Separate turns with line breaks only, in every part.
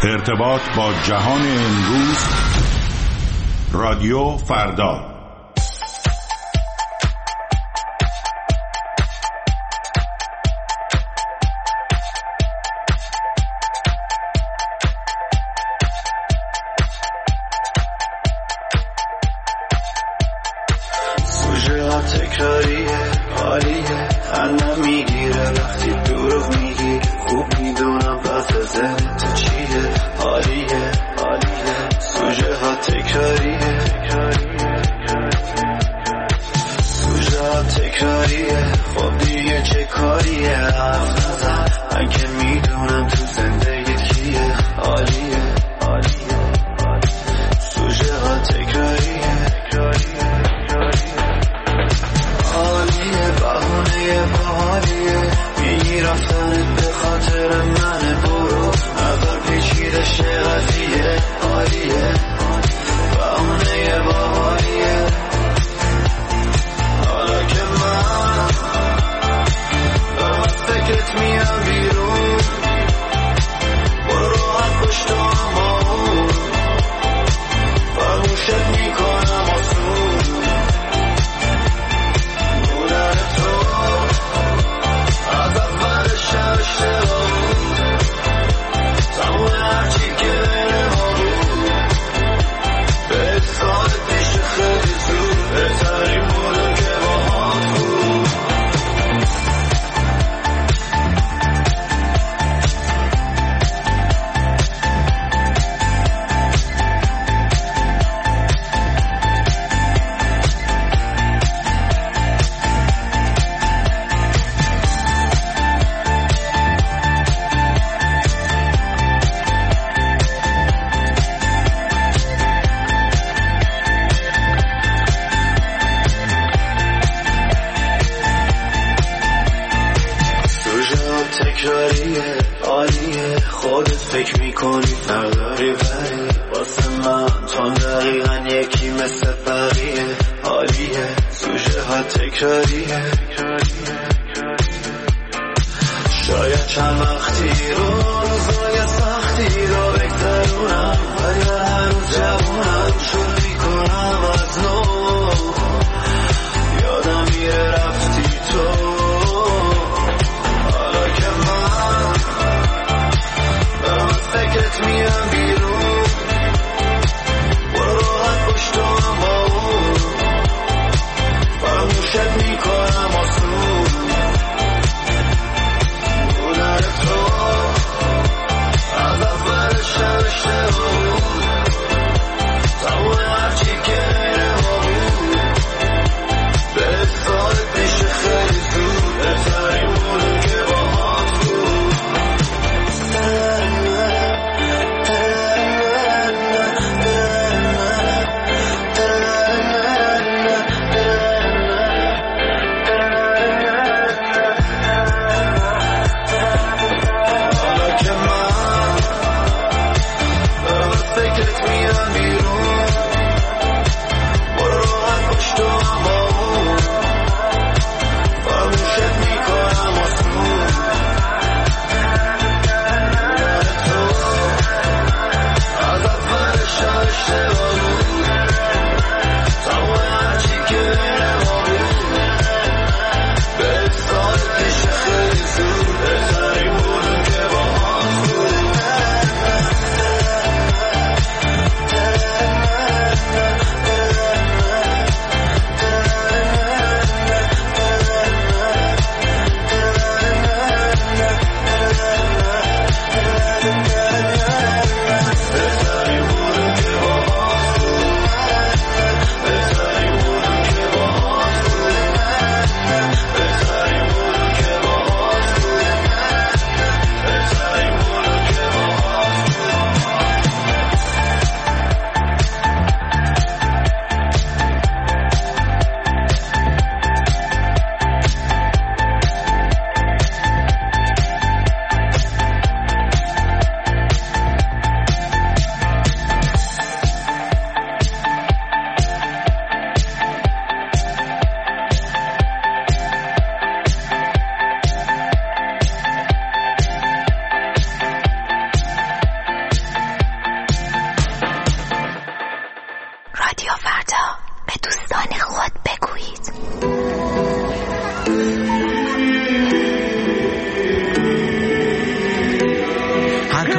ارتباط با جهان امروز، رادیو فردا.
سوژه ها تکراریه، حالیه، خندم میگیره وقتی دروغ میگی. خوب میدونم پس ذهنت چیه، حالیه، حالیه. سوژه ها تکراریه، سوژه ها تکراریه. خب دیگه چه کاریه، حرف نزن، من که میدونم تو زندگیت کیه، حالیه، حالیه. سوژه ها تکراریه، حالیه، بهونه باحالیه. میگی رفتنت به خاطر منه، برو نظر پیچیده شه قضیه، حالیه، بهونه باحالیه. حالا که من دارم از فکرت میام بیرون، برو راحت پشت همون، فراموشت میکنم آسون. بودن تو از اول شب اشتباه بود، تموم هرچی که بین ما بود. به سالت پیش خیلی زود، بهترین بودم که با هم بود. تکراریه، عالیه، خودت فکر میکنی نداری ولی واسه من تو دقیقا یکی مثل بقیه، عالیه. سوژه ها تکراریه، شاید چند وقتی روزای سختی رو بگذرونم، ولی هر روز جوونم شروع میکنم از نو. یادم میره رفتی تو، فکرت میام بیرون، برو راحت پشت همون، فراموشت میکنم آسون. بودن تو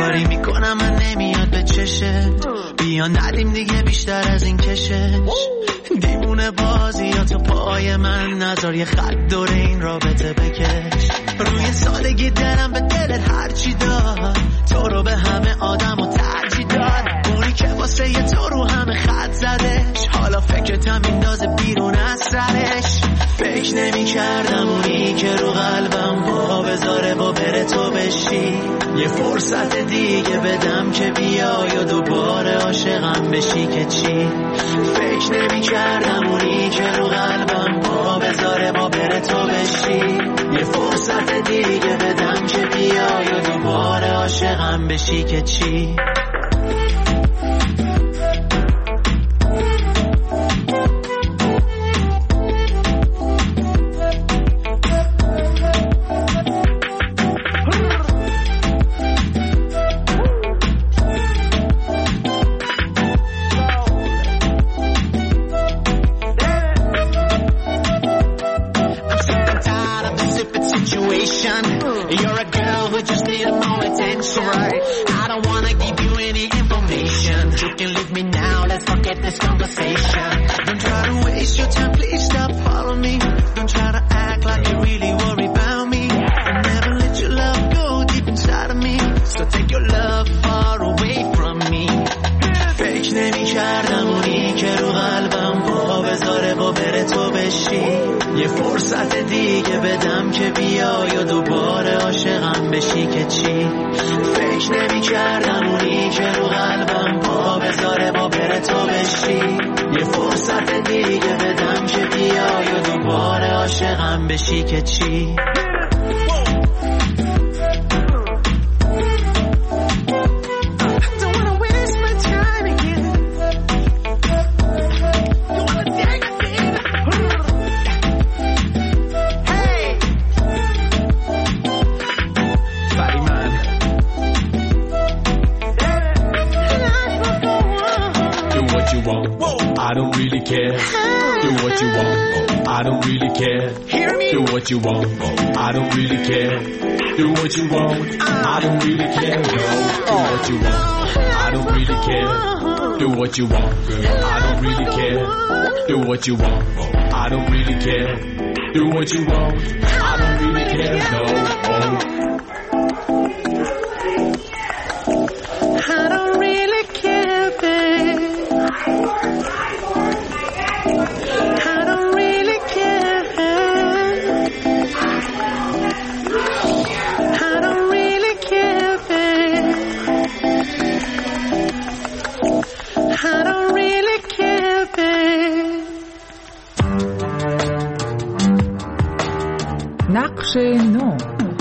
کاری میکنم من نمیاد به چشه، بیا ندیم دیگه بیشتر از این کشش. دیوونه بازی یا تو پای من نذار یه خط دور این رابطه بکش. روی سادگی دلم به دلت هرچی داد، تو رو به همه آدم و ترجیح داد. اونی که واسه یه تو رو همه خط زدش، حالا فکرتم میندازه بیرون از سرش. فکر نمی کردم اونی که رو قلبم با بذاره با بره تو بشی. یه فرصت دیگه بدم که بیای و دوباره عاشقم بشی که چی. فکر نمی کردم اونی که رو قلبم با بذاره با بره تو بشی. یه فرصت دیگه بدم که بیای و دوباره عاشقم بشی که چی.
You're a girl who just needs more attention, right? I don't wanna give you any information. You can leave me now, let's forget this conversation.
Don't try to waste your time, please stop following me. Don't try to act like you really worry about me. I never let your love go deep inside of me, so take your love far away from me. فکر نمی کردم اونی که رو قلبم با بذاره با بره تو بشی. یه فرصت دیگه بدم که بیای و دوباره عاشقم بشی که چی. فکر نمی کردم اونی که رو قلبم با بذاره با بره تو بشی. یه فرصت دیگه بدم که بیای و دوباره عاشقم بشی که چی.
I don't really care. Do what you want. I don't really care. Do what you want. I don't really care. Do what you want. I don't really care. No. Do what you want. I don't really care. Do what you want, girl. I don't really care. Do what you want. I don't really care. Do what you want. I don't really care. No.
I don't really care, babe. I don't really care. I don't really care, babe. I don't really care, babe.
نقش نو.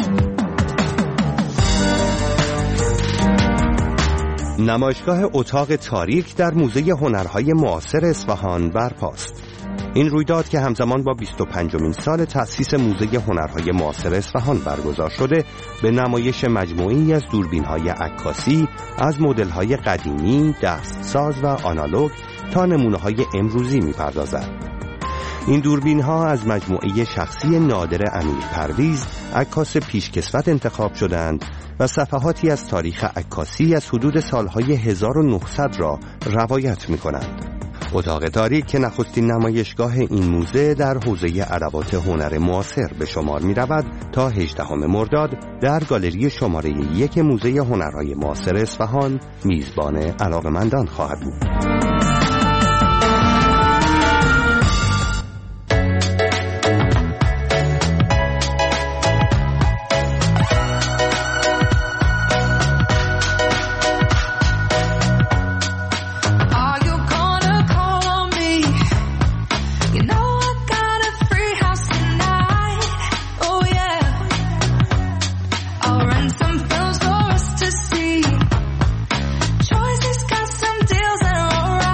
نمایشگاه اتاق تاریک در موزه هنرهای معاصر اصفهان برپاست. این رویداد که همزمان با 25مین سال تأسیس موزه هنرهای معاصر اصفهان برگزار شده، به نمایش مجموعه‌ای از دوربین‌های عکاسی از مدل‌های قدیمی، دستساز و آنالوگ تا نمونه‌های امروزی می‌پردازد. این دوربین‌ها از مجموعه شخصی نادر امیر پرویز، عکاس پیشکسوت انتخاب شدند و صفحاتی از تاریخ عکاسی از حدود سالهای 1900 را روایت می‌کنند. اتاق تاریک که نخستین نمایشگاه این موزه در حوزه ادوات هنر معاصر به شمار می‌رود، تا 18 مرداد در گالری شماره 1 موزه هنرهای معاصر اصفهان میزبان علاقه‌مندان خواهد بود.
Choices got some deals that are alright.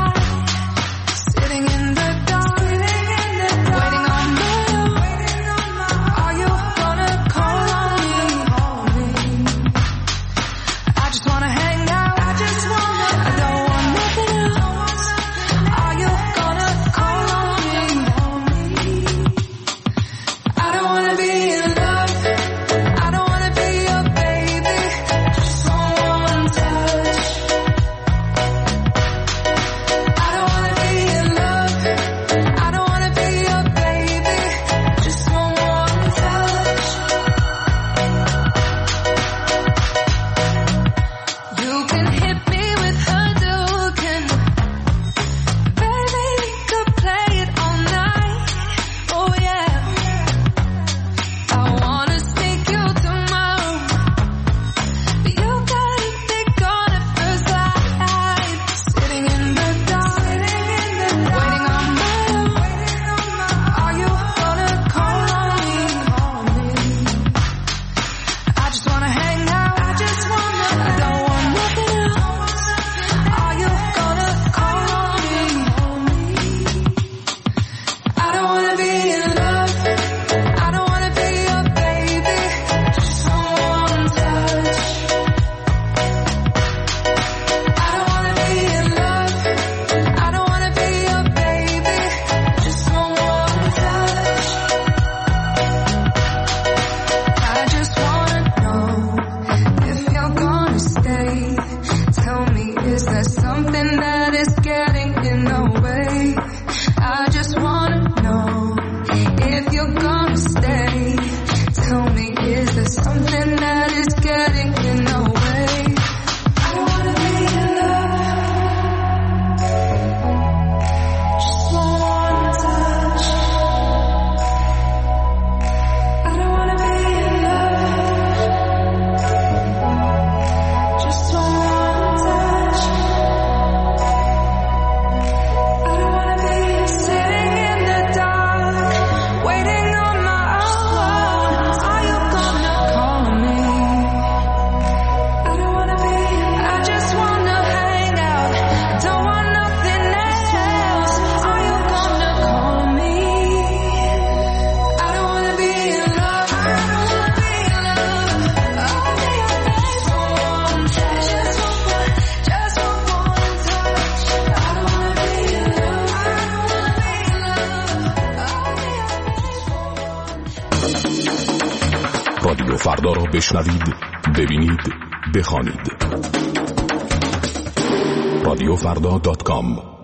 بشنوید، ببینید، بخوانید. رادیوفردا.com